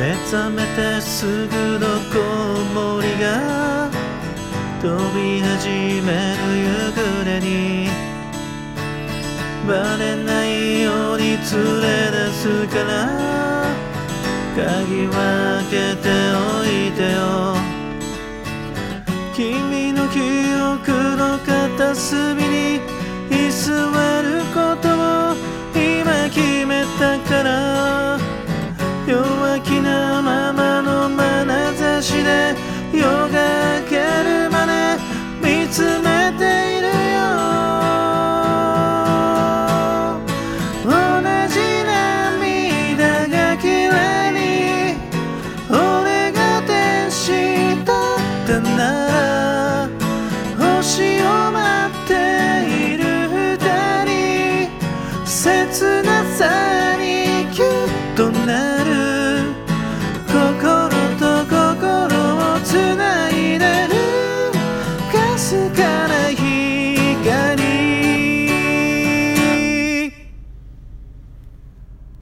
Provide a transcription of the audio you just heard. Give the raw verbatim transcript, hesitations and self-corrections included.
目覚めてすぐの子守が飛び始める夕暮れにバレないように連れ出すから鍵は開けておいてよ。君の記憶の片隅に居座ることを今決めたから、弱気なままの眼差しで夜が明けるまで見つめているよ。同じ涙がきれいに俺が天使だったなら、星を待っている二人切ない